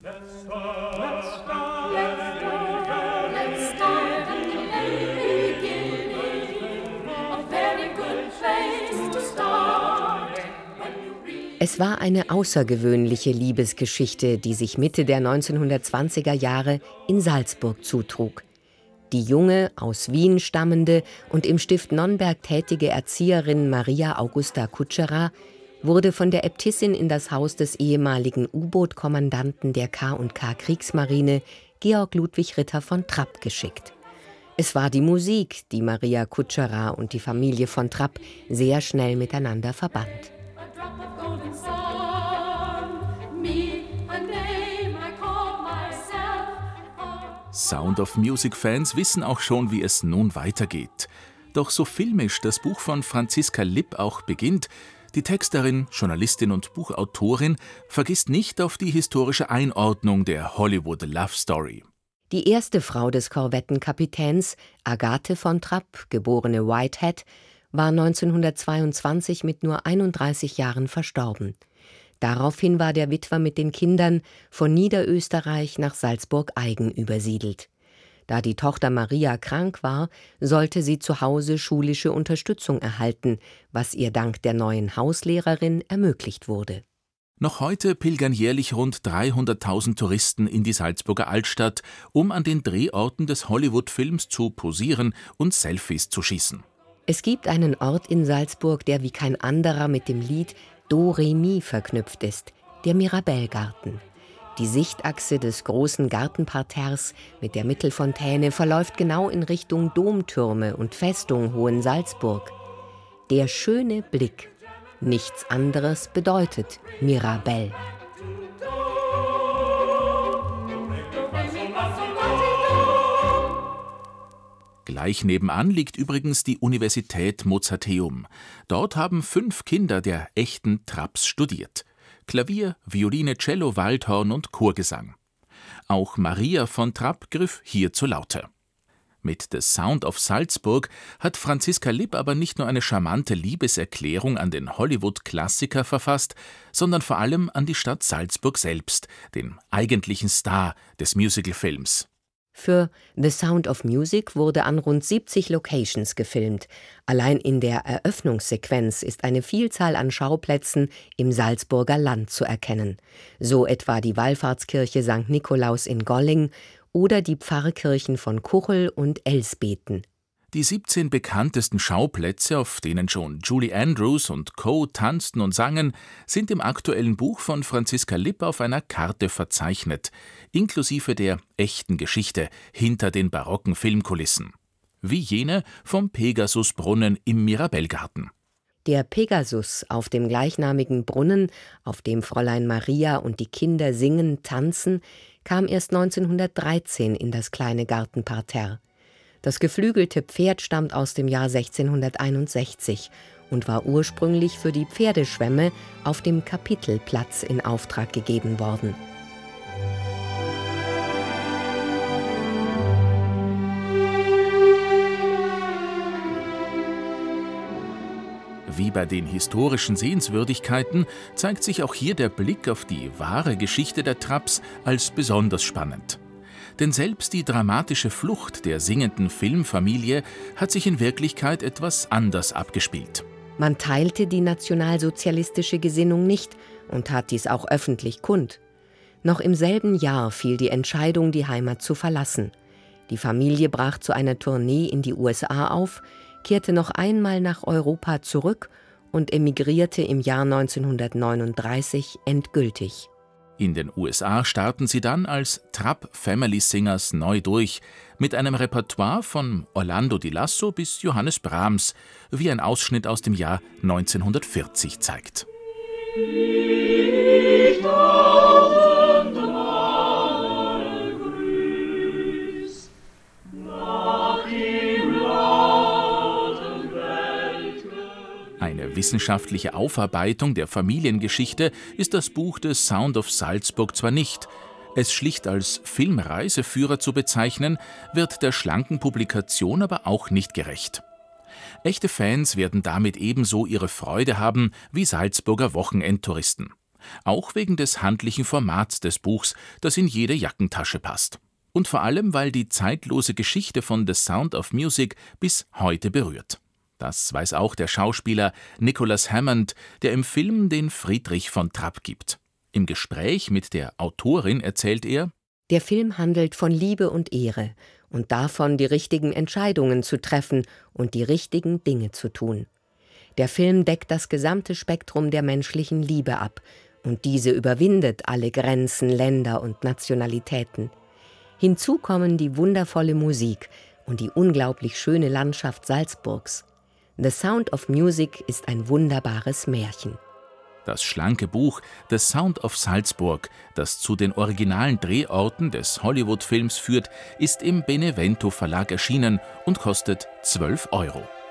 Es war eine außergewöhnliche Liebesgeschichte, die sich Mitte der 1920er Jahre in Salzburg zutrug. Die junge, aus Wien stammende und im Stift Nonnberg tätige Erzieherin Maria Augusta Kutscherer wurde von der Äbtissin in das Haus des ehemaligen U-Boot-Kommandanten der K&K Kriegsmarine, Georg Ludwig Ritter von Trapp, geschickt. Es war die Musik, die Maria Kutscherer und die Familie von Trapp sehr schnell miteinander verband. Sound of Music-Fans wissen auch schon, wie es nun weitergeht. Doch so filmisch das Buch von Franziska Lipp auch beginnt, die Texterin, Journalistin und Buchautorin vergisst nicht auf die historische Einordnung der Hollywood-Love-Story. Die erste Frau des Korvettenkapitäns, Agathe von Trapp, geborene Whitehead, war 1922 mit nur 31 Jahren verstorben. Daraufhin war der Witwer mit den Kindern von Niederösterreich nach Salzburg-Eigen übersiedelt. Da die Tochter Maria krank war, sollte sie zu Hause schulische Unterstützung erhalten, was ihr dank der neuen Hauslehrerin ermöglicht wurde. Noch heute pilgern jährlich rund 300.000 Touristen in die Salzburger Altstadt, um an den Drehorten des Hollywood-Films zu posieren und Selfies zu schießen. Es gibt einen Ort in Salzburg, der wie kein anderer mit dem Lied Do Re Mi verknüpft ist, der Mirabellgarten. Die Sichtachse des großen Gartenparterres mit der Mittelfontäne verläuft genau in Richtung Domtürme und Festung Hohensalzburg. Der schöne Blick, nichts anderes bedeutet Mirabell. Gleich nebenan liegt übrigens die Universität Mozarteum. Dort haben 5 Kinder der echten Trapps studiert. Klavier, Violine, Cello, Waldhorn und Chorgesang. Auch Maria von Trapp griff hier zur Laute. Mit The Sound of Salzburg hat Franziska Lipp aber nicht nur eine charmante Liebeserklärung an den Hollywood-Klassiker verfasst, sondern vor allem an die Stadt Salzburg selbst, den eigentlichen Star des Musicalfilms. Für The Sound of Music wurde an rund 70 Locations gefilmt. Allein in der Eröffnungssequenz ist eine Vielzahl an Schauplätzen im Salzburger Land zu erkennen. So etwa die Wallfahrtskirche St. Nikolaus in Golling oder die Pfarrkirchen von Kuchel und Elsbeten. Die 17 bekanntesten Schauplätze, auf denen schon Julie Andrews und Co. tanzten und sangen, sind im aktuellen Buch von Franziska Lipp auf einer Karte verzeichnet, inklusive der echten Geschichte hinter den barocken Filmkulissen. Wie jene vom Pegasusbrunnen im Mirabellgarten. Der Pegasus auf dem gleichnamigen Brunnen, auf dem Fräulein Maria und die Kinder singen, tanzen, kam erst 1913 in das kleine Gartenparterre. Das geflügelte Pferd stammt aus dem Jahr 1661 und war ursprünglich für die Pferdeschwemme auf dem Kapitelplatz in Auftrag gegeben worden. Wie bei den historischen Sehenswürdigkeiten zeigt sich auch hier der Blick auf die wahre Geschichte der Trapps als besonders spannend. Denn selbst die dramatische Flucht der singenden Filmfamilie hat sich in Wirklichkeit etwas anders abgespielt. Man teilte die nationalsozialistische Gesinnung nicht und tat dies auch öffentlich kund. Noch im selben Jahr fiel die Entscheidung, die Heimat zu verlassen. Die Familie brach zu einer Tournee in die USA auf, kehrte noch einmal nach Europa zurück und emigrierte im Jahr 1939 endgültig. In den USA starten sie dann als Trapp Family Singers neu durch, mit einem Repertoire von Orlando di Lasso bis Johannes Brahms, wie ein Ausschnitt aus dem Jahr 1940 zeigt. Eine wissenschaftliche Aufarbeitung der Familiengeschichte ist das Buch The Sound of Salzburg zwar nicht. Es schlicht als Filmreiseführer zu bezeichnen, wird der schlanken Publikation aber auch nicht gerecht. Echte Fans werden damit ebenso ihre Freude haben wie Salzburger Wochenendtouristen. Auch wegen des handlichen Formats des Buchs, das in jede Jackentasche passt. Und vor allem, weil die zeitlose Geschichte von The Sound of Music bis heute berührt. Das weiß auch der Schauspieler Nicholas Hammond, der im Film den Friedrich von Trapp gibt. Im Gespräch mit der Autorin erzählt er: Der Film handelt von Liebe und Ehre und davon, die richtigen Entscheidungen zu treffen und die richtigen Dinge zu tun. Der Film deckt das gesamte Spektrum der menschlichen Liebe ab und diese überwindet alle Grenzen, Länder und Nationalitäten. Hinzu kommen die wundervolle Musik und die unglaublich schöne Landschaft Salzburgs. The Sound of Music ist ein wunderbares Märchen. Das schlanke Buch The Sound of Salzburg, das zu den originalen Drehorten des Hollywood-Films führt, ist im Benevento Verlag erschienen und kostet 12 €.